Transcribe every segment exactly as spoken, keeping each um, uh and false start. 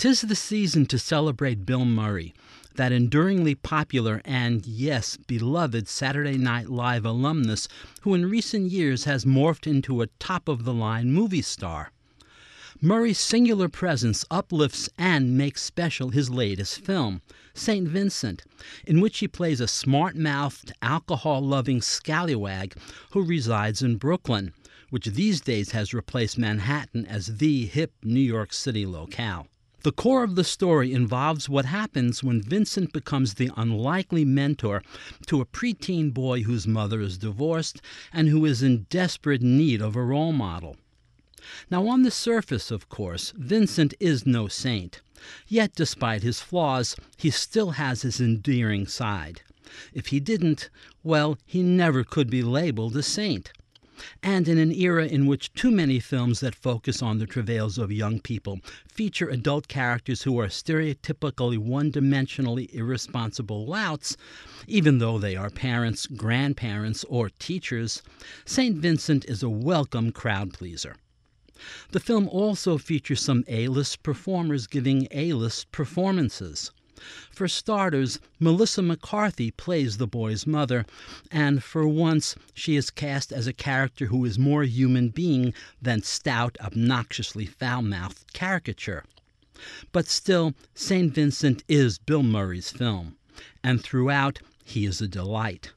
'Tis the season to celebrate Bill Murray, that enduringly popular and, yes, beloved Saturday Night Live alumnus who in recent years has morphed into a top-of-the-line movie star. Murray's singular presence uplifts and makes special his latest film, Saint Vincent, in which he plays a smart-mouthed, alcohol-loving scallywag who resides in Brooklyn, which these days has replaced Manhattan as the hip New York City locale. The core of the story involves what happens when Vincent becomes the unlikely mentor to a preteen boy whose mother is divorced and who is in desperate need of a role model. Now, on the surface, of course, Vincent is no saint. Yet, despite his flaws, he still has his endearing side. If he didn't, well, he never could be labeled a saint. And in an era in which too many films that focus on the travails of young people feature adult characters who are stereotypically one-dimensionally irresponsible louts, even though they are parents, grandparents, or teachers, Saint Vincent is a welcome crowd-pleaser. The film also features some A-list performers giving A-list performances. For starters, Melissa McCarthy plays the boy's mother, and for once she is cast as a character who is more human being than stout, obnoxiously foul-mouthed caricature. But still, Saint Vincent is Bill Murray's film, and throughout he is a delight.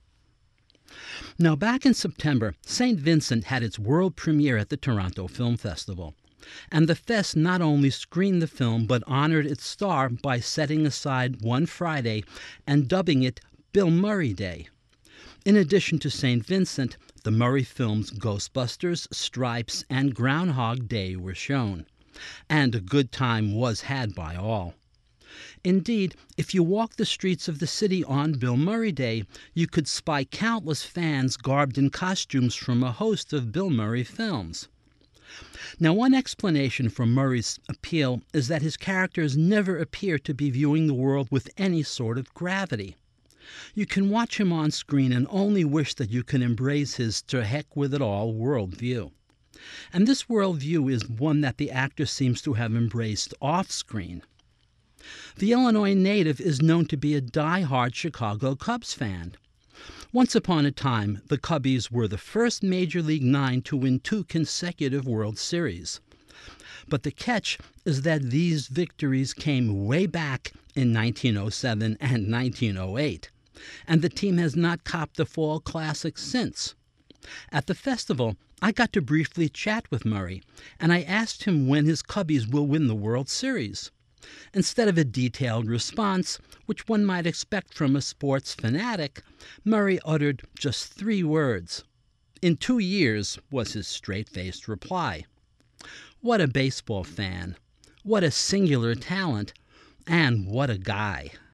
Now, back in September, Saint Vincent had its world premiere at the Toronto Film Festival. And the fest not only screened the film but honored its star by setting aside one Friday and dubbing it Bill Murray Day. In addition to Saint Vincent, the Murray films Ghostbusters, Stripes, and Groundhog Day were shown. And a good time was had by all. Indeed, if you walk the streets of the city on Bill Murray Day, you could spy countless fans garbed in costumes from a host of Bill Murray films. Now, one explanation for Murray's appeal is that his characters never appear to be viewing the world with any sort of gravity. You can watch him on screen and only wish that you could embrace his to-heck-with-it-all worldview. And this worldview is one that the actor seems to have embraced off-screen. The Illinois native is known to be a die-hard Chicago Cubs fan. Once upon a time, the Cubbies were the first Major League Nine to win two consecutive World Series. But the catch is that these victories came way back in nineteen oh seven and nineteen oh eight, and the team has not copped the Fall Classic since. At the festival, I got to briefly chat with Murray, and I asked him when his Cubbies will win the World Series. Instead of a detailed response, which one might expect from a sports fanatic, Murray uttered just three words. "In two years," was his straight-faced reply. What a baseball fan. What a singular talent. And what a guy.